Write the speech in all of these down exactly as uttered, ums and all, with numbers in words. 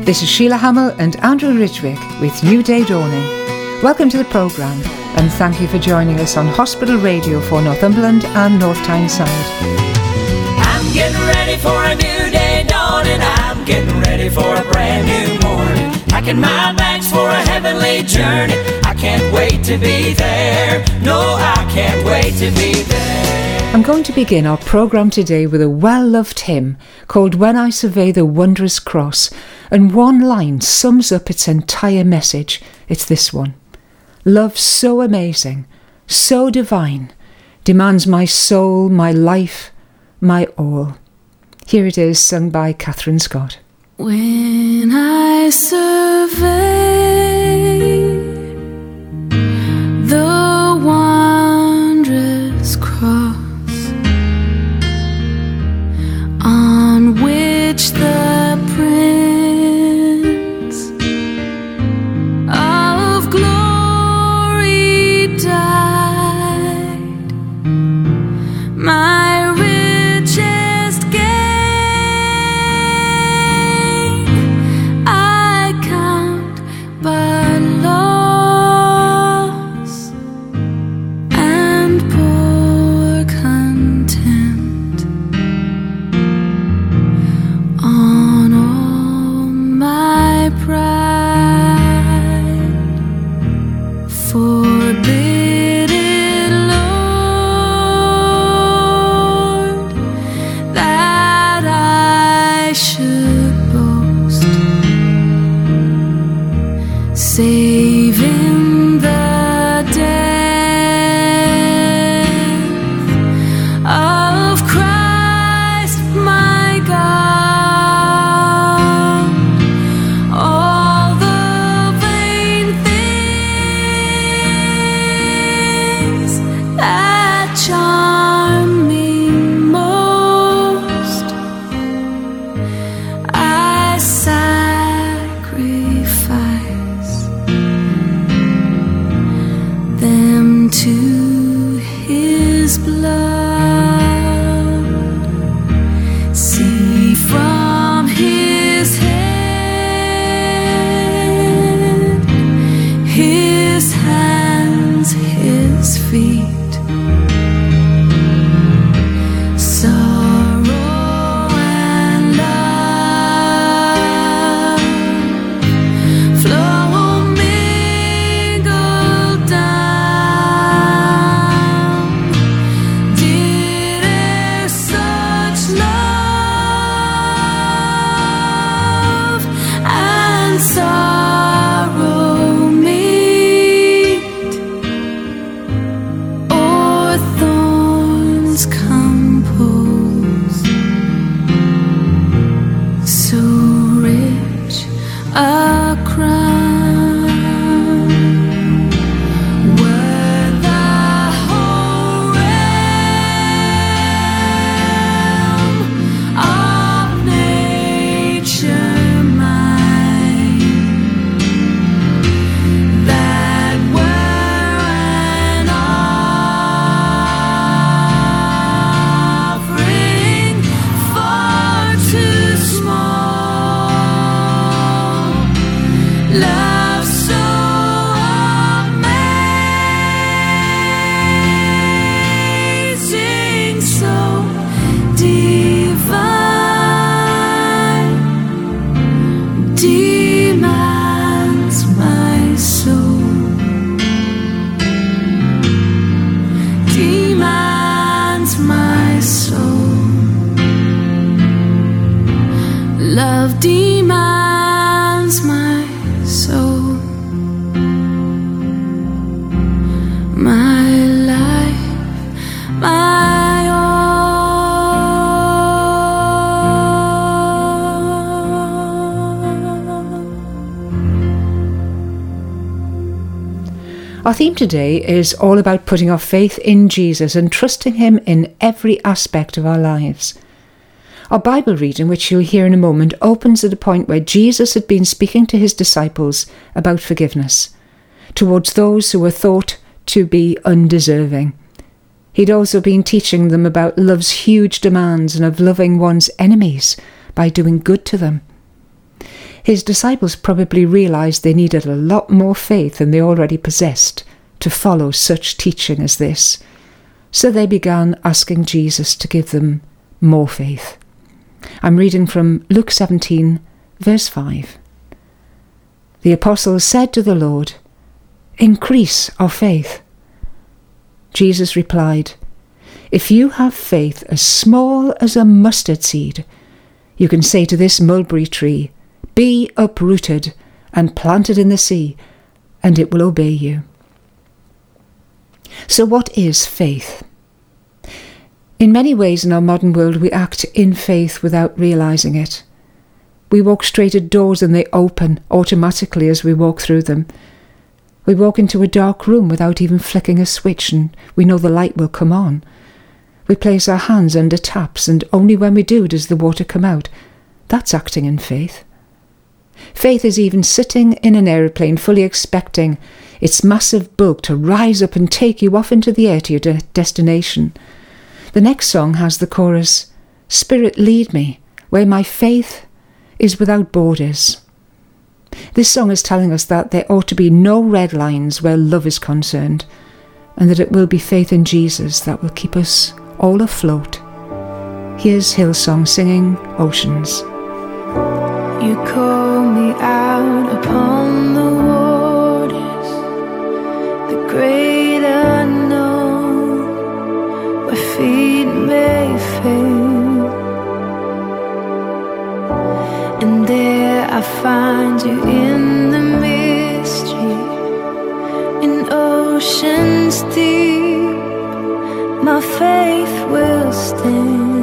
This is Sheila Hamill and Andrew Ridgwick with New Day Dawning. Welcome to the programme and thank you for joining us on Hospital Radio for Northumberland and North Tyneside. I'm getting ready for a new day dawning. I'm getting ready for a brand new morning. Packing my bags for a heavenly journey. I can't wait to be there. No, I can't wait to be there. I'm going to begin our programme today with a well-loved hymn called When I Survey the Wondrous Cross, and one line sums up its entire message. It's this one. Love so amazing, so divine, demands my soul, my life, my all. Here it is, sung by Catherine Scott. When I survey the wondrous cross on which the Prince of Glory died, my richest gain I count but loss and poor contempt on all my pride. Forbid it, Lord, that I should boast, save in the death of Christ my God. All the vain things that charm me most, I sacrifice them to His blood. See from His head, His hands, His feet, sorrow and love flow mingled down. Did e'er such love and sorrow meet, or thorns compose so rich a crown? Were the whole realm of nature mine, that were an offering far too small. Love so amazing, so divine, demands my soul, demands my soul. Love demands my soul, my life, my all. Our theme today is all about putting our faith in Jesus and trusting Him in every aspect of our lives. Our Bible reading, which you'll hear in a moment, opens at a point where Jesus had been speaking to His disciples about forgiveness towards those who were thought to be undeserving. He'd also been teaching them about love's huge demands and of loving one's enemies by doing good to them. His disciples probably realized they needed a lot more faith than they already possessed to follow such teaching as this. So they began asking Jesus to give them more faith. I'm reading from Luke seventeen, verse five. The apostles said to the Lord, "Increase our faith." Jesus replied, "If you have faith as small as a mustard seed, you can say to this mulberry tree, 'Be uprooted and planted in the sea,' and it will obey you." So what is faith? In many ways in our modern world we act in faith without realising it. We walk straight at doors and they open automatically as we walk through them. We walk into a dark room without even flicking a switch and we know the light will come on. We place our hands under taps and only when we do does the water come out. That's acting in faith. Faith is even sitting in an aeroplane fully expecting its massive bulk to rise up and take you off into the air to your de- destination. The next song has the chorus, "Spirit lead me, where my faith is without borders." This song is telling us that there ought to be no red lines where love is concerned, and that it will be faith in Jesus that will keep us all afloat. Here's Hillsong singing Oceans. You call me out upon the waters, the great unknown, where feet may fail, and there I find you in the mystery, in oceans deep, my faith will stand.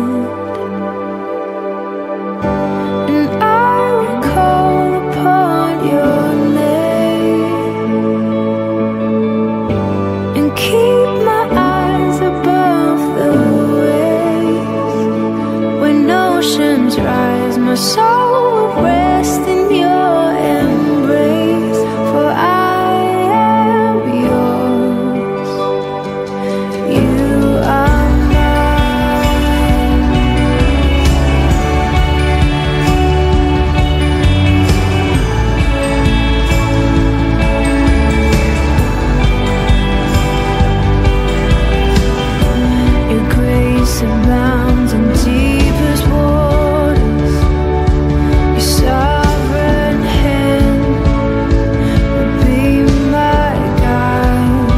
My soul will rest in your embrace, for I am yours. You are mine. Your grace abounds in deepest waters. Sovereign hand will be my guide.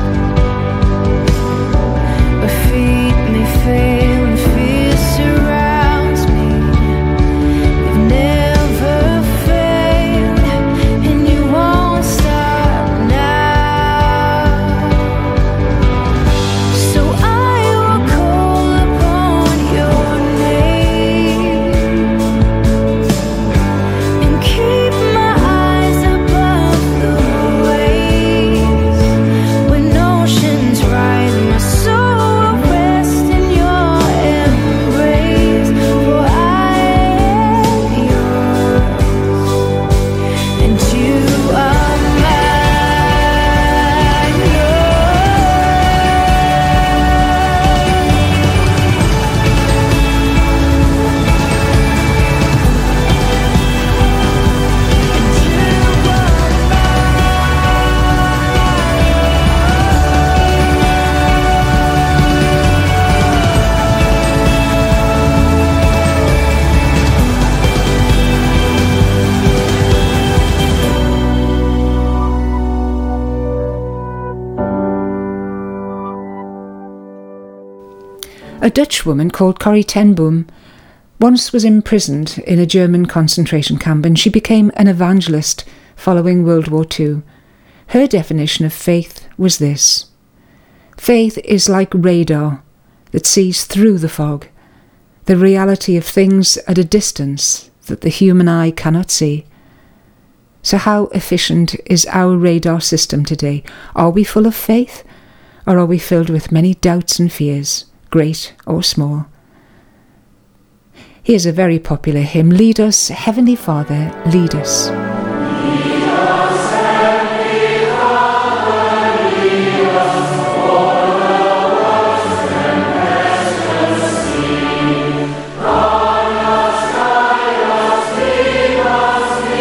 My feet may fail and fear surrounds me. You've never failed and you won't stop now. So I will call upon your name. Keep my eyes above the waves. When oceans rise, my soul will rest in your embrace. For I am yours, and you are mine. A Dutch woman called Corrie ten Boom once was imprisoned in a German concentration camp and she became an evangelist following World War Two. Her definition of faith was this: faith is like radar that sees through the fog, the reality of things at a distance that the human eye cannot see. So how efficient is our radar system today? Are we full of faith, or are we filled with many doubts and fears, great or small? Here's a very popular hymn, Lead Us, Heavenly Father, Lead Us. Lead us,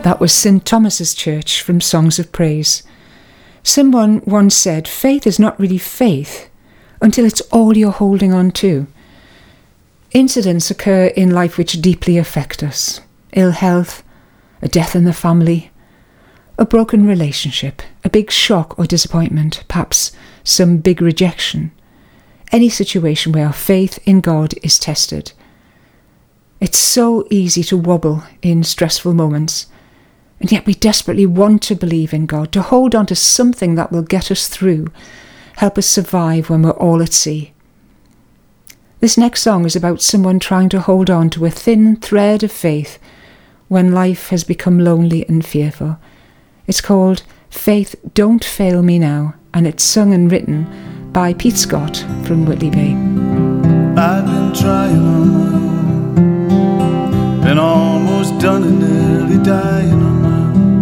That was Saint Thomas's Church from Songs of Praise. Someone once said, faith is not really faith until it's all you're holding on to. Incidents occur in life which deeply affect us. Ill health, a death in the family, a broken relationship, a big shock or disappointment, perhaps some big rejection. Any situation where our faith in God is tested. It's so easy to wobble in stressful moments, and yet we desperately want to believe in God, to hold on to something that will get us through, help us survive when we're all at sea. This next song is about someone trying to hold on to a thin thread of faith when life has become lonely and fearful. It's called Faith Don't Fail Me Now, and it's sung and written by Pete Scott from Whitley Bay. I've been trying on my own, been almost done and nearly dying on my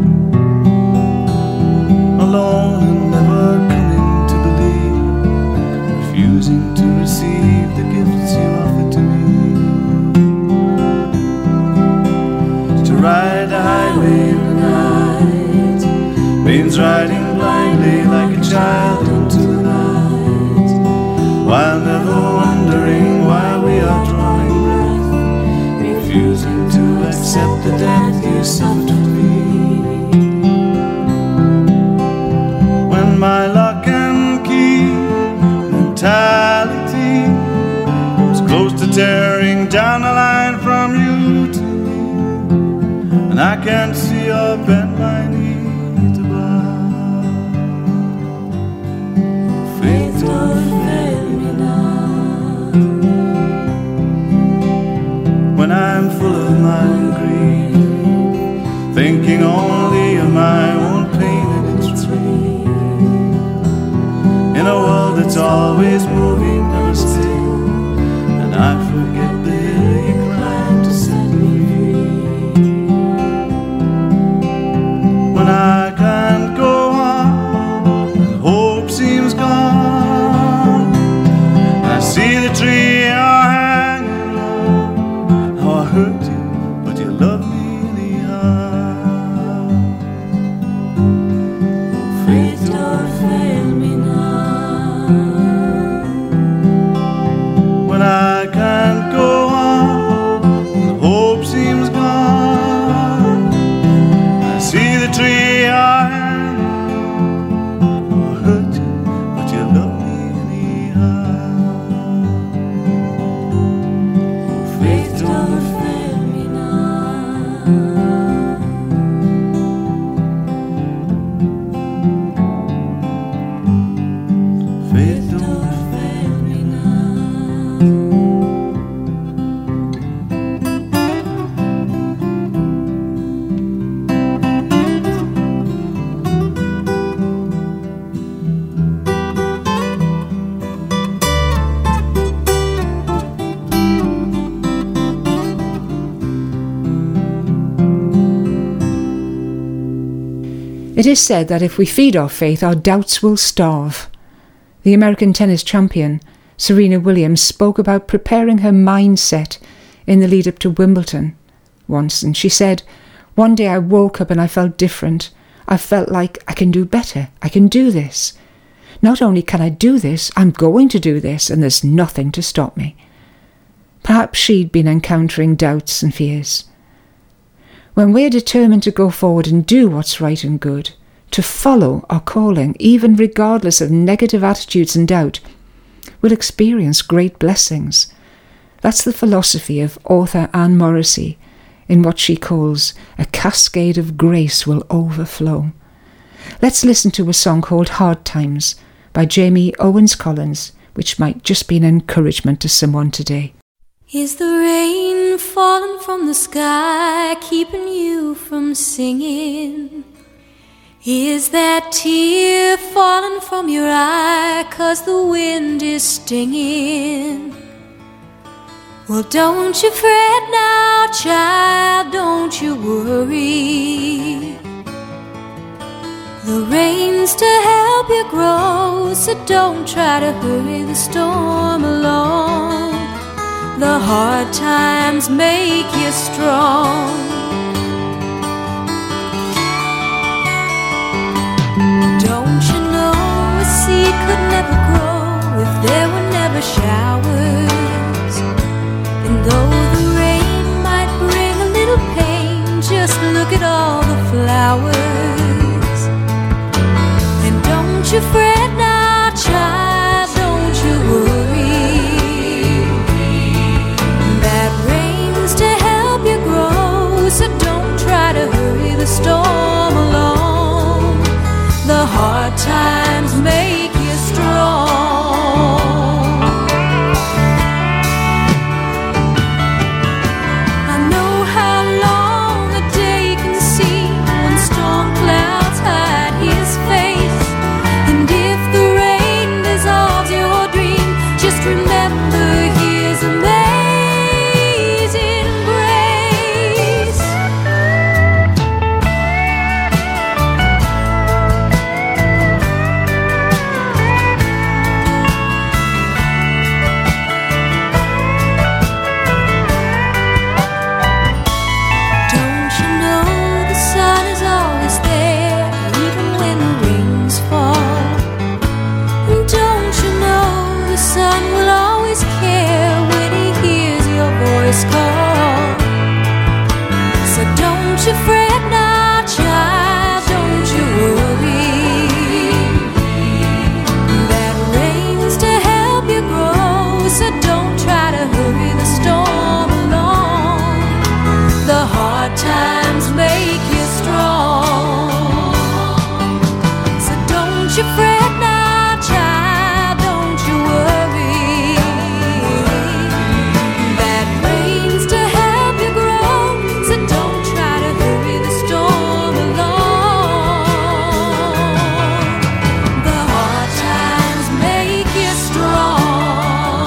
own, alone and never coming to believe, refusing to receive the gifts you offer to me. To ride the highway in the night means riding blindly like a child into the night, while never wondering why we are drawing breath, refusing to accept the death you suffered for me. When my lock and key mentality was close to tearing down the line from you to me, and I can't see or bend my knee to bow. Faith don't fail me now. When I'm full of my grief, thinking only of my own pain and its relief, in a world that's always moving, never still, and I forget the hill you climbed to set me free. When I can't go on and hope seems gone, and I see the tree you're hanging on, how I hurt you, but you love me anyhow. Faith don't fail me now. When I can't go on and hope seems gone, I see the tree you're hanging on, how I hurt you, but you love me anyhow. Faith don't fail me now. Faith don't fail me now. It is said that if we feed our faith, our doubts will starve. The American tennis champion, Serena Williams, spoke about preparing her mindset in the lead up to Wimbledon once, and she said, "One day I woke up and I felt different. I felt like I can do better. I can do this. Not only can I do this, I'm going to do this, and there's nothing to stop me." Perhaps she'd been encountering doubts and fears. When we're determined to go forward and do what's right and good, to follow our calling, even regardless of negative attitudes and doubt, we'll experience great blessings. That's the philosophy of author Anne Morrissey in what she calls a cascade of grace will overflow. Let's listen to a song called Hard Times by Jamie Owens Collins, which might just be an encouragement to someone today. Is the rain falling from the sky, keeping you from singing? Is that tear falling from your eye, 'cause the wind is stinging? Well, don't you fret now, child, don't you worry. The rain's to help you grow, so don't try to hurry the storm along. The hard times make you strong. Don't you know a seed could never grow if there were never showers? And though the rain might bring a little pain, just look at all the flowers. And don't you fret now, child, don't you worry. That rain's to help you grow, so don't try to hurry the storm along. The hard times make you strong. I know how long a day can seem when storm clouds hide his face. And if the rain dissolves your dream, just remember his amazing grace. Don't you know the sun is always there, even when the rains fall? And don't you know the sun will always care when he hears your voice call? So don't you fret now, child, don't you worry. That rain's to help you grow, so don't try to hurry the storm along. The hard times make you strong. So don't you fret now, child, don't you worry. That rain's to help you grow, so don't try to hurry the storm along. The hard times make you strong.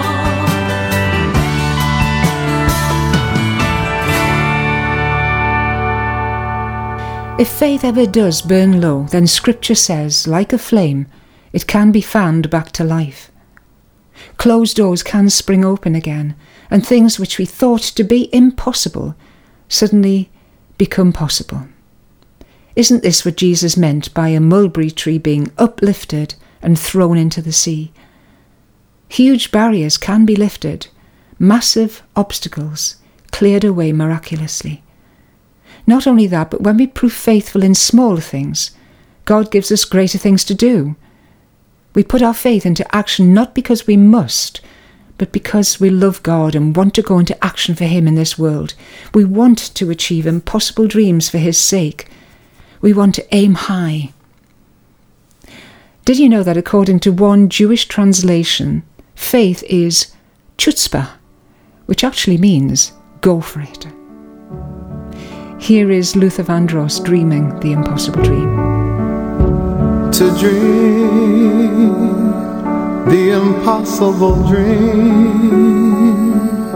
If faith ever does burn low, then Scripture says, like a flame, it can be fanned back to life. Closed doors can spring open again, and things which we thought to be impossible suddenly become possible. Isn't this what Jesus meant by a mulberry tree being uplifted and thrown into the sea? Huge barriers can be lifted, massive obstacles cleared away miraculously. Not only that, but when we prove faithful in small things, God gives us greater things to do. We put our faith into action not because we must, but because we love God and want to go into action for Him in this world. We want to achieve impossible dreams for His sake. We want to aim high. Did you know that according to one Jewish translation, faith is chutzpah, which actually means go for it? Here is Luther Vandross dreaming the impossible dream. To dream the impossible dream,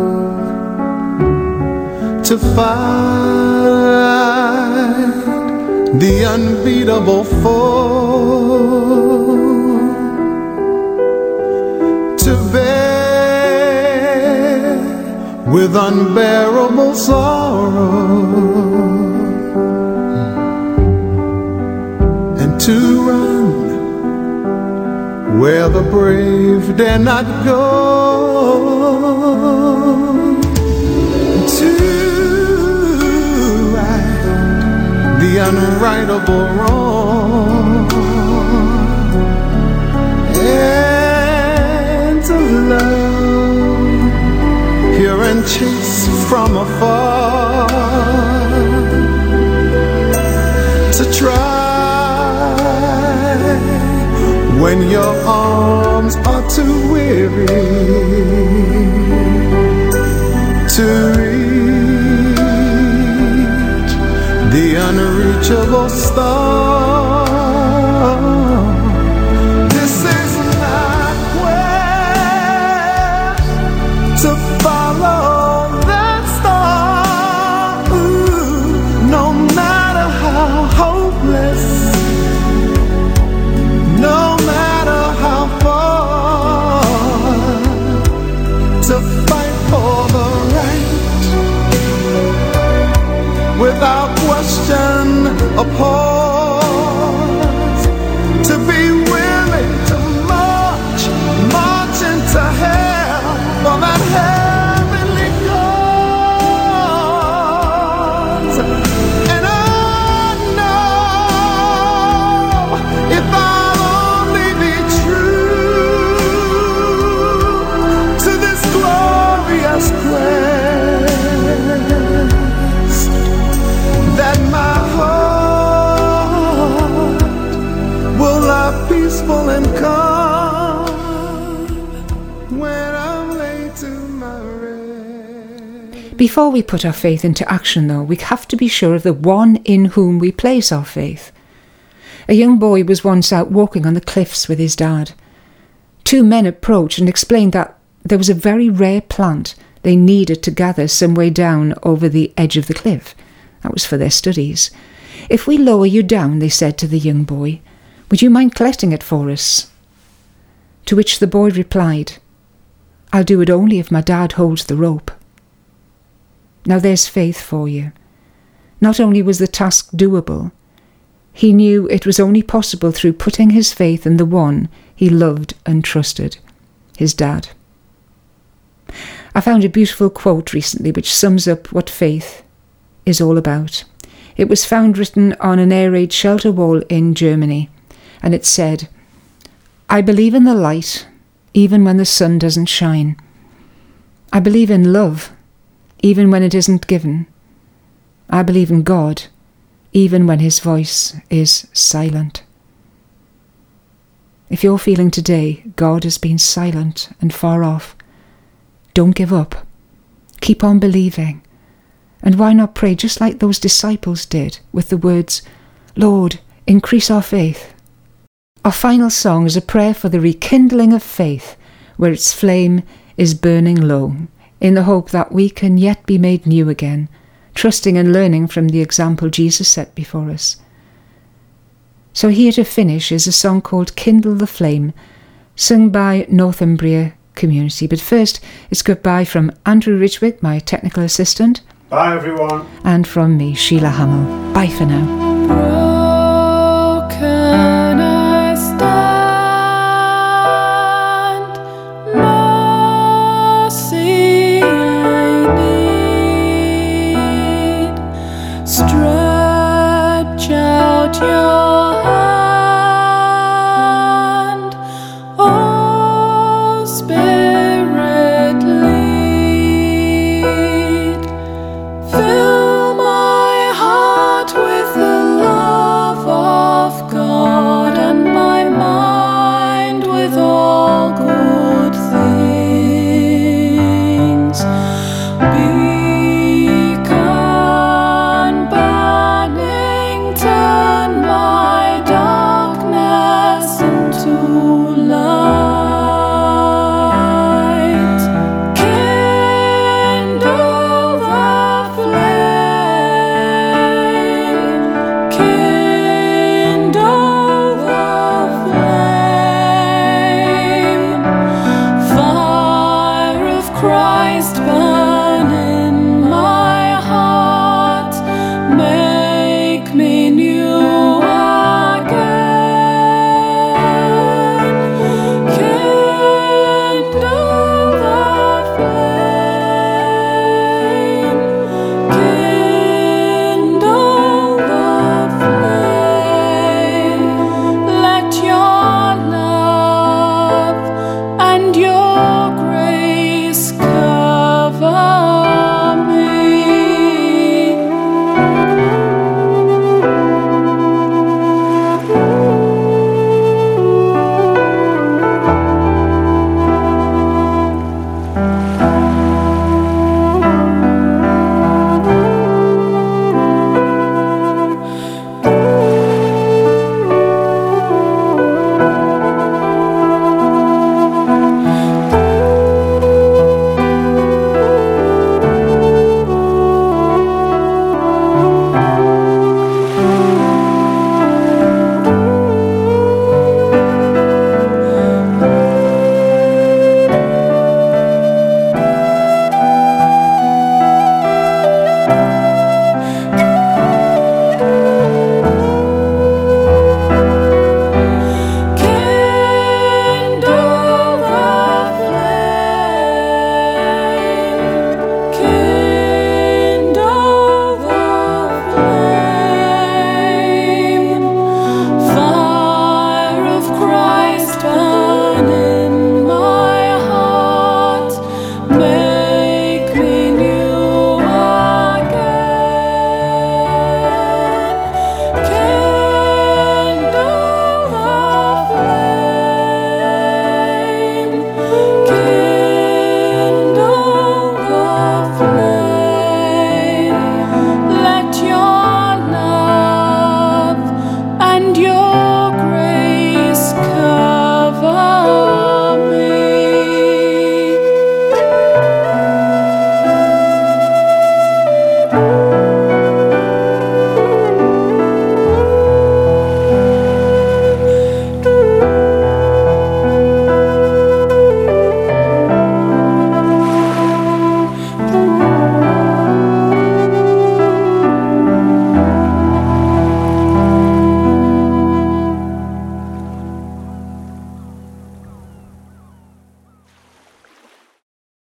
to find the unbeatable foe, to bear with unbearable sorrow, and to run where the brave dare not go, to right the unrightable wrong, and to love pure and chaste from afar, to try when your arms are too weary to reach the unreachable star. This is not where to follow that star. Ooh, no matter how hopeless, no matter how far, to fight for the right without question, upon for that heavenly cause. And I know if I'll only be true to this glorious quest, that my heart will lie peaceful and calm when I'm laid to my rest. Before we put our faith into action, though, we have to be sure of the one in whom we place our faith. A young boy was once out walking on the cliffs with his dad. Two men approached and explained that there was a very rare plant they needed to gather some way down over the edge of the cliff. That was for their studies. If we lower you down, they said to the young boy, would you mind collecting it for us? To which the boy replied, I'll do it only if my dad holds the rope. Now there's faith for you. Not only was the task doable, he knew it was only possible through putting his faith in the one he loved and trusted, his dad. I found a beautiful quote recently which sums up what faith is all about. It was found written on an air raid shelter wall in Germany, and it said, I believe in the light even when the sun doesn't shine. I believe in love even when it isn't given. I believe in God even when his voice is silent. If you're feeling today God has been silent and far off, don't give up. Keep on believing. And why not pray just like those disciples did with the words, Lord, increase our faith. Our final song is a prayer for the rekindling of faith where its flame is burning low, in the hope that we can yet be made new again, trusting and learning from the example Jesus set before us. So here to finish is a song called Kindle the Flame, sung by Northumbria Community. But first, it's goodbye from Andrew Ridgwick, my technical assistant. Bye, everyone. And from me, Sheila Hamill. Bye for now. Broken I stand, mercy I need. Stretch out your hand, oh Spirit, lead. Fill my heart with the love of God and my mind with all good things. Beacon burning, turn my darkness into light. Kindle the flame, kindle the flame, fire of Christ burn.